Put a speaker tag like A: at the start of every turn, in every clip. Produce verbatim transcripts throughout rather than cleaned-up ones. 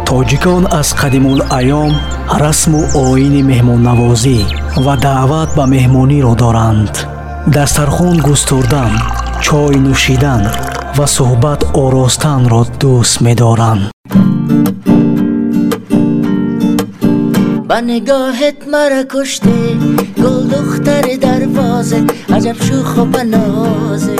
A: тоҷикон аз қадимулайём расму оини меҳмоннавозӣ ва даъват ба меҳмониро доранд. дастархон густурдан, чой нӯшидан ва суҳбат оростанро дӯст медоранд.
B: با نگاهت مرا کشته گل دختر دروازه عجب شوخ و بنازه.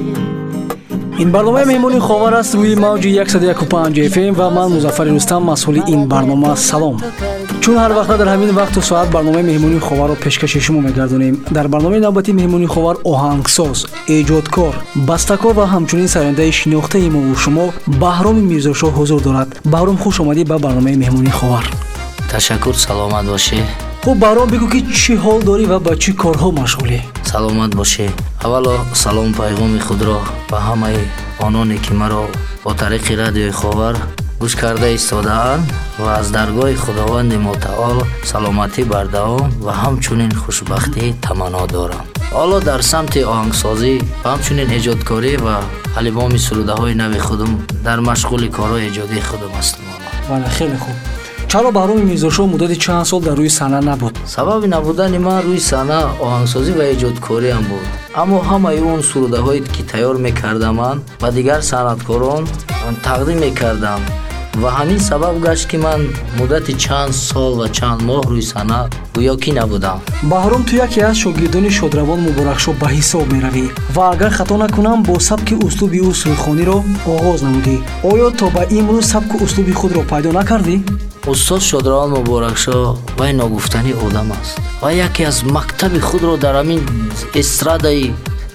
A: این برنامه مهمونی خاور است روی موج صد و یک و پنج اف ام و من مظفر رستم مسئول این برنامه. سلام. چون هر وقت در همین وقت و ساعت برنامه مهمونی خاور رو پیشکش شما می‌گردونیم. در برنامه نوبتی مهمونی خاور آهنگساز، ایجادکار، بسته‌کار و همچنین سرانده شناخته ما و شما بهرام میرزاشاه حضور دارد. بهرام خوش آمدی به برنامه مهمونی خاور.
B: تشکر، سلامت باشی.
A: خب بهرام بگو که چی حال داری و با چی کارها مشغولی؟
B: سلامت باشی. اولا سلام پیغام خود را به همه آنانی که مرا با طریق رادیوی خاور گوش کرده ایستاده‌اند و از درگاه خداوند متعال سلامتی بر دوام و همچنین خوشبختی تمنا دارم. حالا در سمت آهنگسازی و همچنین ایجادکاری و البوم سروده‌های نو خودم در مشغول کارهای ایجادی خودم هستم.
A: بله خیلی خوب. چرا بهرام میرزاشاه مدت چند سال در روی صحنه نبود؟
B: سبب نبودن من روی صحنه آهنگسازی و ایجادکاری هم بود. اما همه اون سروده‌هایی که تیار می‌کردم من و دیگر صنعتکاران تقدیم می‌کردم و همین سبب گشت که من مدت چند سال و چند ماه روی صحنه گویاکی نبودم.
A: بهرام تو یکی از شاگردان شادروان مبارکشاه به حساب می‌روی و اگر خطا نکنم با سبک اسلوبی او سرودخوانی را آغاز نمودی. آیا تا به امروز سبک اسلوبی خود را پیدا نکردی؟
B: استاد شادروان مبارکشاه وای ناگفتنی آدم است و یکی از مکتب خود را در همین استرادای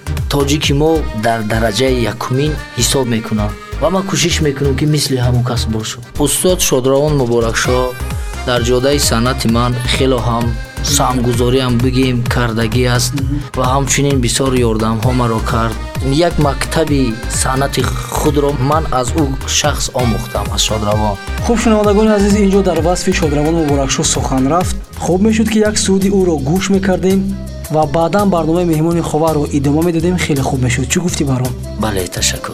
B: تاجیک ما در درجه یکمین حساب میکنم و ما کوشش میکنم که مثل همون کس باشم. استاد شادروان مبارکشاه در جاده صنعت من خیلی هم سهمگذاری هم بگیم کردگی است و همچنین بسیار یاردم ها مرا کرد. یک مکتبی صنعت خود را من از او شخص آموختم از شادروان.
A: خوب شنوندگان عزیز، اینجا در وصف شادروان مبارکشاه سخن رفت. خوب میشد که یک سعودی او را گوش میکردیم و بعدا برنامه مهمونی خاور رو ادامه میدادیم. خیلی خوب میشد. چی گفتی بهرام؟
B: بله تشکر.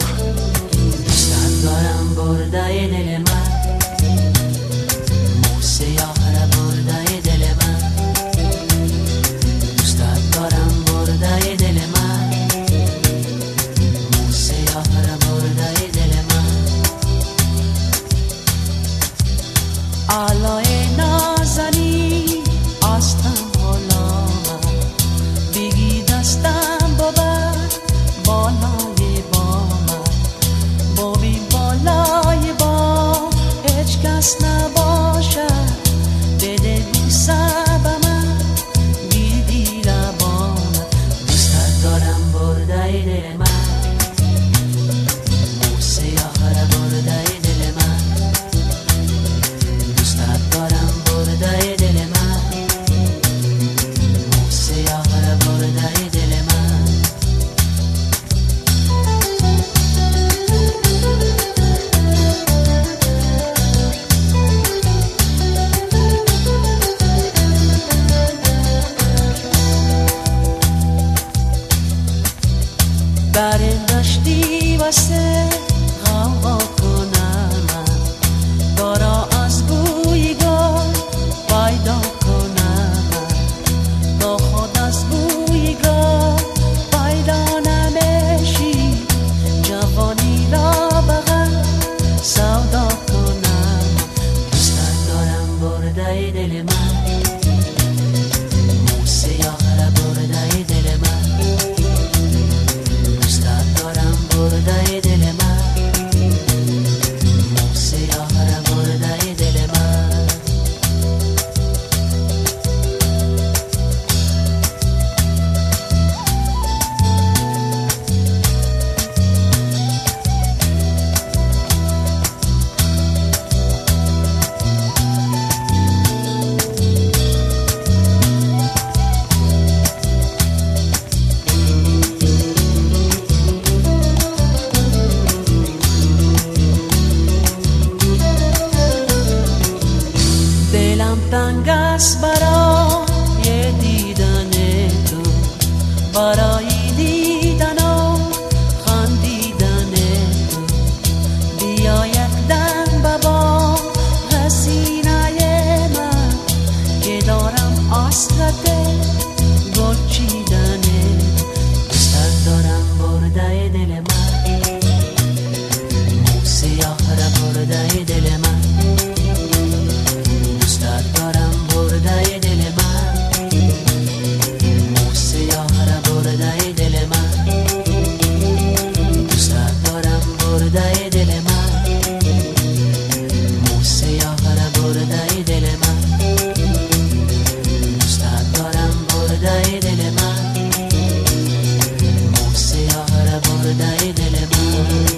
C: برده دل من، دوستت دارم برده دل من، مو سیاه را برده دل من، دوستت دارم برده دل من، مو سیاه را برده دل من، دوستت دارم برده دل من، مو سیاه را برده دل من.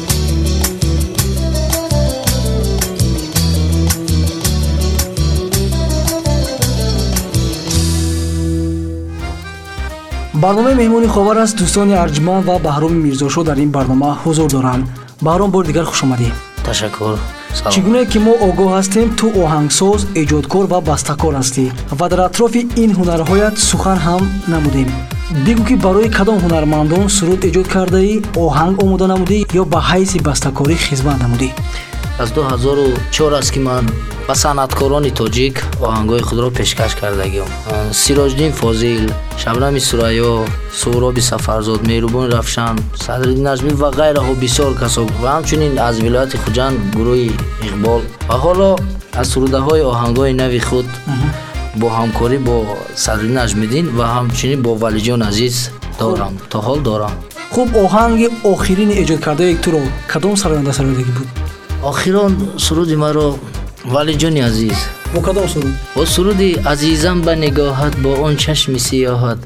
A: барномаи меҳмони ховар аст. дӯстони арҷманд ва баҳроми мирзошо дар ин барнома ҳузур доранд. баҳром, бори дигар хушомадӣ.
B: ташаккур.
A: чигуне ки мо огоҳ ҳастем, ту оҳангсоз, эҷодкор ва бастакор ҳастӣ ва дар атрофи ин ҳунарҳоят сухан ҳам намудем. бигӯ ки барои кадом ҳунармандон суруд эҷод кардаӣ, оҳанг омода намудӣ ё ба ҳайзи бастакорӣ хизмат намудӣ?
B: аз ду ҳазору чор аст ки ман ба санъаткорони тоҷик оҳангҳои худро пешкаш кардагиам. сироҷдин фозил, шабнами сурайё, суҳроби сафарзод, меҳрубони равшан, садриддин наҷмӣ ва ғайраҳо бисёр касо ва ҳамчунин аз вилояти хуҷанд гурӯҳи иқбол. ва ҳоло аз сурудаҳои оҳангҳои нави худ бо ҳамкорӣ бо садриддин наҷмиддин ва ҳамчунин бо валиҷон азиз дорам, то ҳол дорам.
A: хуб, оҳанги охирини эҷодкардаи туро кадом сароянда сароядагӣ буд?
B: охирон суруди маро валиҷони азиз.
A: бо кадом суруд?
B: бо суруди азизам ба нигоҳат бо он чашми сиёҳат.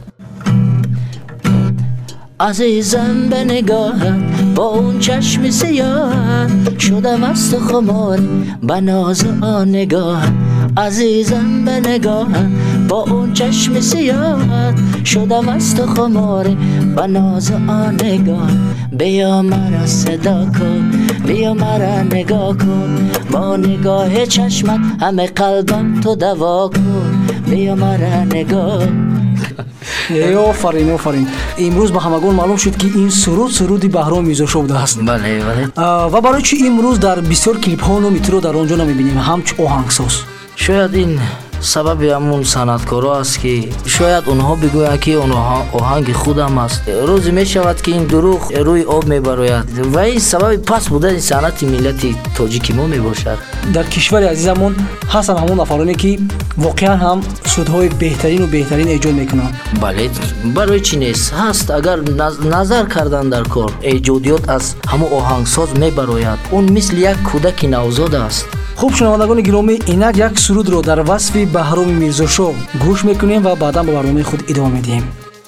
B: азизам ба нигоҳат бо он чашми сиёҳат, шудам асту хумор ба нозу он нигоҳат. азизам ба нигоҳат бо он чашми сиёҳат, шудам асту хумор ба нозу он нигоҳат. биё мара садо кун, биё мара нигоҳ кун, бо нигоҳи чашмат ҳаме қалбам ту даво кун. биё мара нигоҳ.
A: Э, офарин, офарин. имрӯз ба ҳамагон маълум шуд ки ин суруд суруди Баҳром Мирзошо будааст.
B: бале бале.
A: ва барои чӣ имрӯз дар бисёр клипҳо номи туро дар он ҷо намебинем ҳамчу оҳангсоз?
B: шояд ин сабаби ҳамун санъаткоро аст ки шояд онҳо бигӯянд ки он оҳанги худам аст. рӯзе мешавад ки ин дурӯғ рӯи об мебарояд ва ин сабаби паст будаи санъати миллати тоҷики мо мебошад.
A: дар кишвари азизамон ҳастанд ҳамон нафароне ки воқеан ҳам сурудҳои беҳтарину беҳтарин эҷод мекунанд.
B: бале, барои чӣ нест? ҳаст. агар назар кардан дар кор, эҷодиёт аз ҳамон оҳангсоз мебарояд. он мисли як кӯдаки навзод аст.
A: хуб, шунавандагони гиромӣ, инак як сурудро дар васфи Баҳроми Мирзошо гӯш мекунем ва баъдан ба барномаи худ идома медиҳем.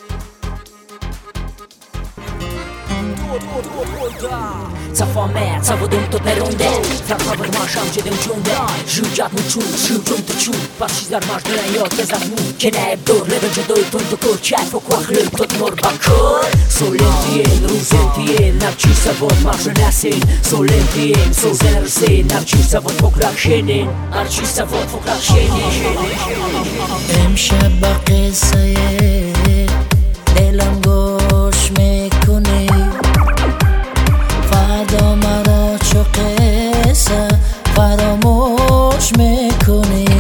D: Zafamet, zavodum to perunde Frakhavar maşam cedim cunde Jujat mu çun, jujun tu çun Başizler maş dönen yok yazar mu Keneb dur, leben judoy tundu kur Çef o kuahlır tut mor bakur Solentiyen, ruzentiyen Navçi savod marşın asin Solentiyen, sozenersin Navçi savod fokrak şenin Arçi savod fokrak şenin
C: امشب با قصه دلم گوش میکنی فردا مرا چو قصه فراموش میکنی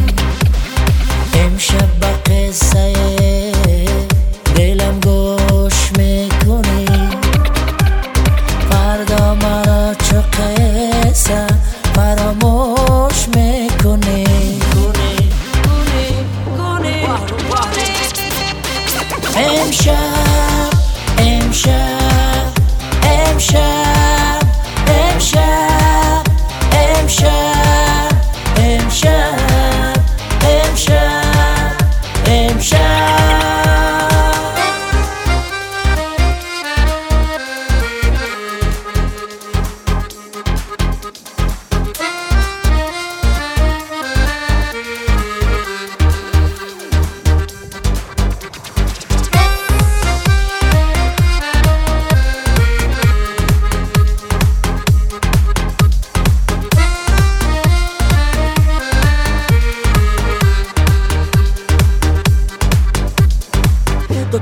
C: امشب با قصه دلم گوش میکنی فردا مرا چو قصه فراموش میکنی امشب امشب امشب امشب امشب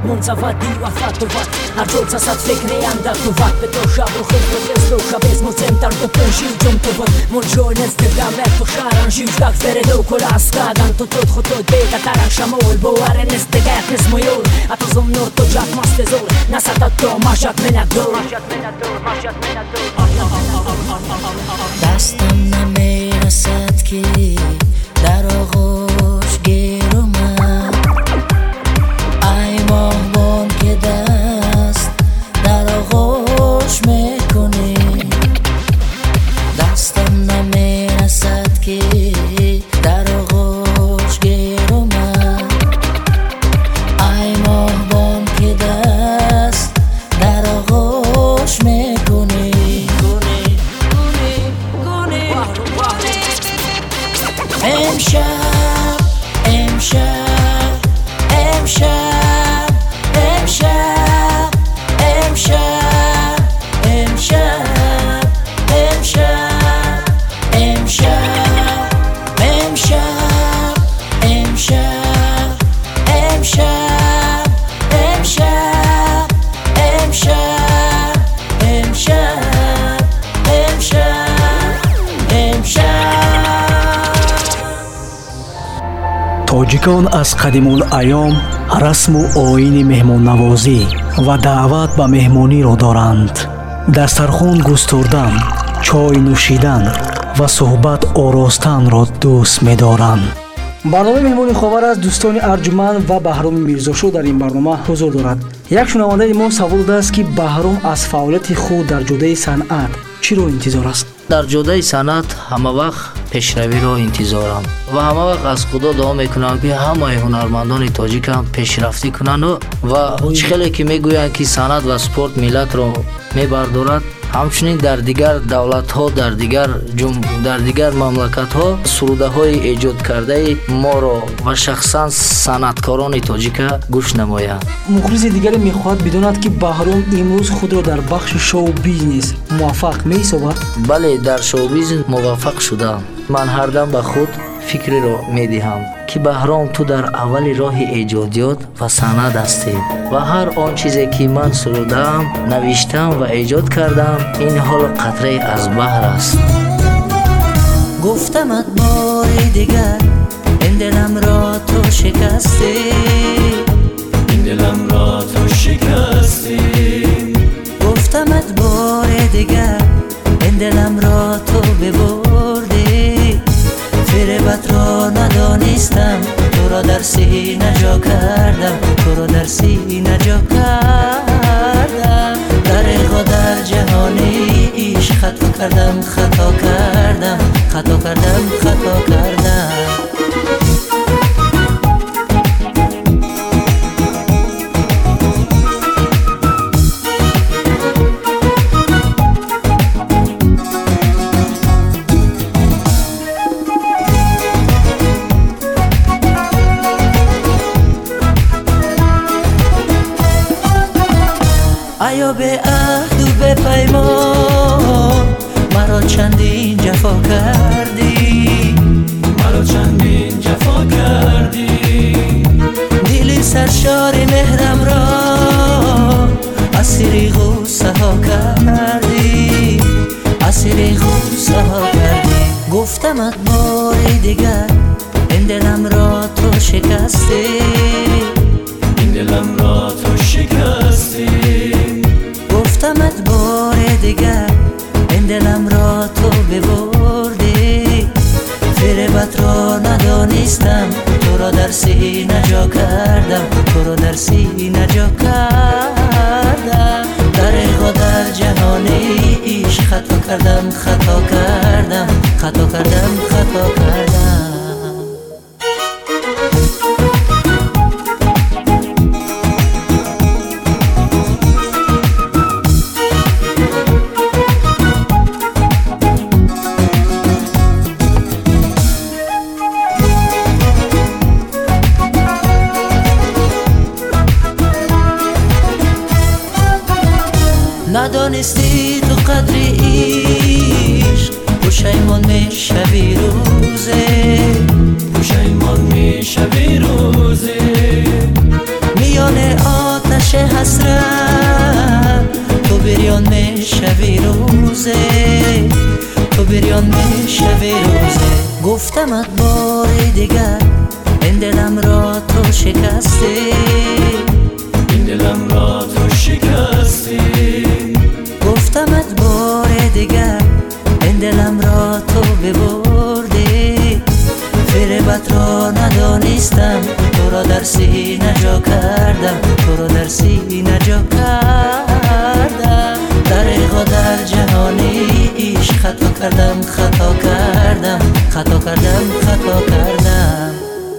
D: منزفتی و فتوت هر جور سد فکری اندر تو وقت به تو شب و خیلی بس رو شب اسمو سنتر دو پنشی جم تو بود من جوین استگرام تو شارن شیش دک فره دو کل اسکادن تو تود خود تود بیتا ترک شمول بواره نستگه قسم یول اتو زم نور تو جات مست زور نسطت تو ماشت منت دور
C: دستم نمیرسد که در آغوش گیر اومد ای ماهبان که دست در آغوش میکنی دستم نمیرسد که در آغوش گیر اومد ای ماهبان که دست در آغوش میکنی امشب امشب امشب امشب امشب امشب امشب امشب امشب امشب امشب امشب امشب امشب امشب امشب
A: тоҷикон аз қадимулайём расму оини меҳмоннавозӣ ва даъват ба меҳмониро доранд. дастархон густурдан, чой нӯшидан ва суҳбат оростанро дӯст медоранд. барномаи меҳмони ховар аз дӯстони арҷуманд ва баҳроми мирзошо дар ин барнома ҳузур дорад. як шунавандаи мо савол додааст ки баҳром аз фаъолияти худ дар ҷодаи санъат чиро интизор аст?
B: дар ҷодаи санъат ҳама вақт пешравиро интизорам ва ҳама вақт аз худо дуо мекунам ки ҳамаи ҳунармандони тоҷикам пешрафтӣ кунанду ва чӣ хеле ки мегӯянд ки санъат ва спорт миллатро мебардорад ҳамчунин дар дигар давлатҳо дар дигар дар дигар мамлакатҳо сурудаҳои эҷодкардаи моро ва шахсан санъаткорони тоҷика гӯш намоянд.
A: мухлиси дигаре мехоҳад бидонад ки баҳром имрӯз худро дар бахши шоу бизнес муваффақ меҳисобад?
B: бале дар шоу бизнес муваффақ шудам. ман ҳардам ба худ фикреро медиҳам ки баҳром ту дар аввали роҳи эҷодиёт ва санъат ҳастӣ ва ҳар он чизе ки ман сурудаам навиштам ва эҷод кардам ин ҳол қатраи аз баҳр аст.
C: گفتمت باری دیگر این دلم را تو شکستی این دلم را تو شکستی گفتمت باری دیگر این دلم را تو ببردی فریبت را ندانستم تو را در سینه جا کردم تو را در سینه جا کردم دریغا در جهانی ایش خطا کردم خطا کردم خطا کردم خطا کردم آیا به عهد و به پیمان مرا چندین جفا کردی مرا چندین جفا کردی دل سرشار مهرم را اسیر غصه ها کردی اسیر غصه ها کردی گفتمت باری دیگر این دلم را تو شکستی این دلم را تو شکستی گفتمت بار دیگر این دلم را تو ببردی فریبت را ندانستم تو را در سینه جا کردم تو را در سینه جا کردم دریغا در جهانی ایش خطا کردم خطا کردم خطا کردم خطا کردم ندانستی تو قدر عشق پشیمان میشوی روزه پشیمان میشوی روزه میان آتش حسرت تو بریان میشوی روزه تو بریان میشوی روزه گفتمت بار دیگر این دلم را تو شکستی این دلم را تو شکستی گفتمت بار دیگر این دلم را تو ببردی فریبت را ندانستم تو را در سینه جا کردم تو را در سینه جا کردم دریغا در جهانی عشق خطا کردم خطا کردم خطا کردم خطا کردم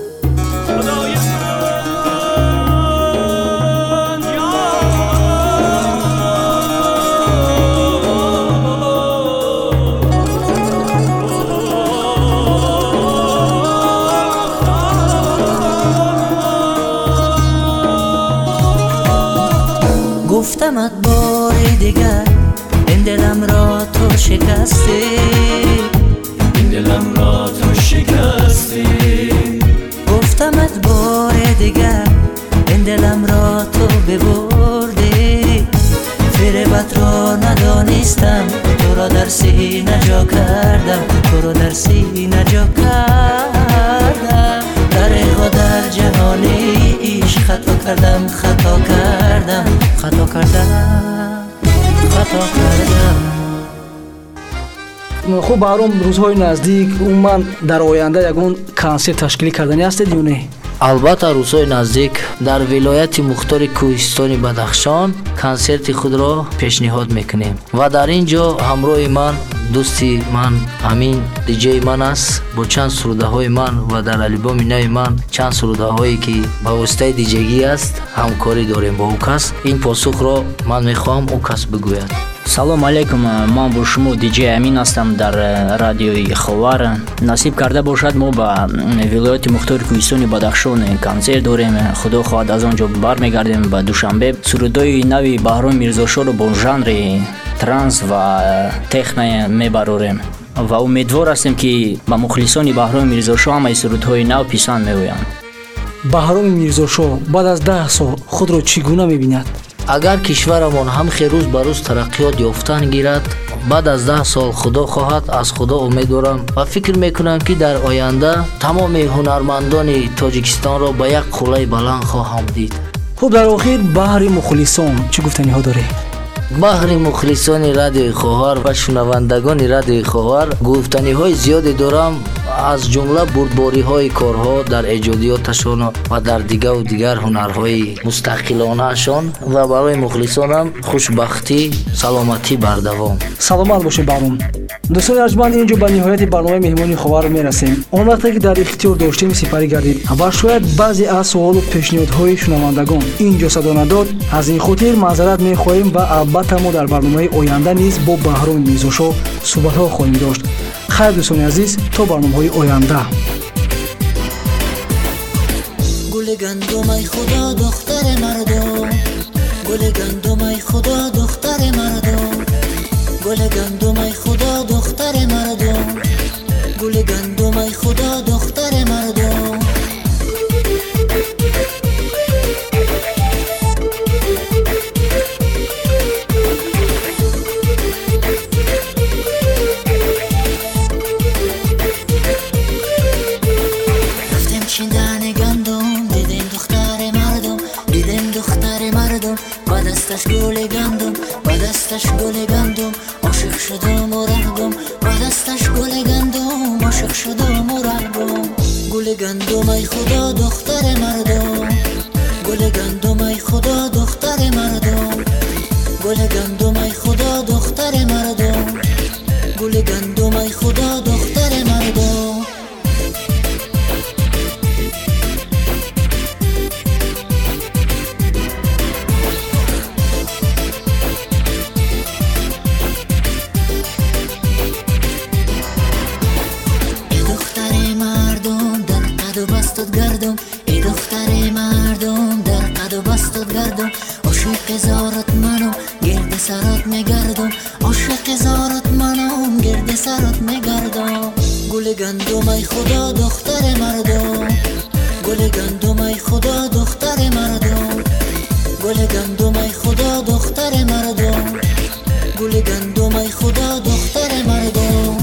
C: گفتمت بار دیگر این دلم را تو شکستی این دلم را تو شکستی گفتمت بار دیگر این دلم را تو ببردی فریبت را ندانستم تو را در سینه جا کردم تو را در سینه جا کردم دریغا در جهانی عشق خطا کردم خطا کردم خطا کردم خطا کردم
A: خب баром рӯзҳои наздик умуман дар оянда ягон консерт ташкилӣ кардани ҳастед ё не?
B: албатта рӯзҳои наздик дар вилояти мухтори кӯҳистони бадахшон консерти худро пешниҳод мекунем ва дар ин ҷо ҳамроҳи ман дӯсти ман амин диҷеи ман аст бо чанд сурудаҳои ман ва дар албоми нави ман чанд сурудаҳое ки ба воситаи диҷегӣ аст ҳамкорӣ дорем бо ӯ кас ин посухро ман мехоҳам ӯ кас бигӯяд.
E: салом алайкум, ман бо шумо диҷей амин ҳастам дар радиои ховар. насиб карда бошад мо ба вилояти мухтори кӯҳистони бадахшон консерт дорем. худо хоҳад аз он ҷо бармегардем ба душанбе. сурудои нави баҳром мирзошоро бо жанри транс ва техно мебарорем ва умедвор ҳастем ки ба мухлисони баҳроми мирзошо ҳамаи сурудҳои нав писанд меоянд.
A: баҳроми мирзошо баъд аз даҳ сол худро чӣ гуна мебинад?
B: агар кишварамон ҳамхе рӯз ба рӯз тараққиёт ёфтан гирад, баъд аз даҳ сол худо хоҳад, аз худо умед дорам ва фикр мекунам ки дар оянда тамоми ҳунармандони тоҷикистонро ба як қулаи баланд хоҳам дид.
A: хуб дар охир баҳри мухлисон чӣ гуфтаниҳо доред?
B: баҳри мухлисони радиои ховар ва шунавандагони радиои ховар гуфтаниҳои зиёде дорам, аз ҷумла бурдбориҳои корҳо дар эҷодиёташон ва дар дигаву дигар ҳунарҳои мустақилонаашон ва барои мухлисонам хушбахтӣ саломатӣ бардавом.
A: саломат бошед баҳром. дӯстони арҷманд, ин ҷо ба ниҳояти барномаи меҳмони ховар мерасем. он вақте ки дар ихтиёр доштем сипарӣ гардид ва шояд баъзе аз суолу пешниҳодҳои шунавандагон ин ҷо садо надод, аз ин хотир маъзарат мехоҳем ва албатта мо дар барномаи оянда низ бо баҳроми мирзошо суҳбатҳо хоҳем дошт. хайр дӯстони азиз, то барномаҳои оянда.
C: گل گندم ای خدا دختر مردم گل گندم ای خدا دختر مردم گل گندم ای خدا دختر مردم گل گندم ای خدا دختر مردم رفتم چیندن گندم دیدم دختر مردم دیدم دختر مردم با دستش گل گندم با دستش گل گندم عاشق شدم و رهگم با دستش گل گندم عاشق شدم و رهگم گل گندم ای خدا دختر مردم گل گندم ای خدا دختر مردم گل گندم ای خدا دختر مردم گل گندم ای خدا دختر مردم گردم ای دختر مردم در قد و بستت گردم عاشق زارت منم گرد سرات میگردم عاشق زارت منم گرد سرات میگردم گل گندم ای خدا دختر مردم گل گندم ای خدا دختر مردم گل گندم ای خدا دختر مردم، گل گندم ای خدا دختر مردم.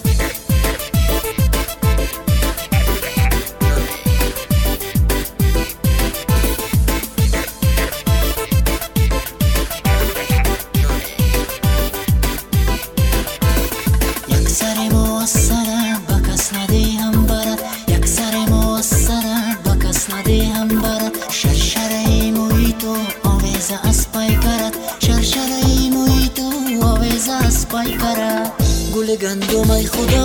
C: یک سر موسره با کس ندیم برد، یک سر موسره با کس ندیم برد. شرشره مویتو آویزه از پای کرد، شرشره مویتو آویزه از پای کرد. گل گندم ای خدا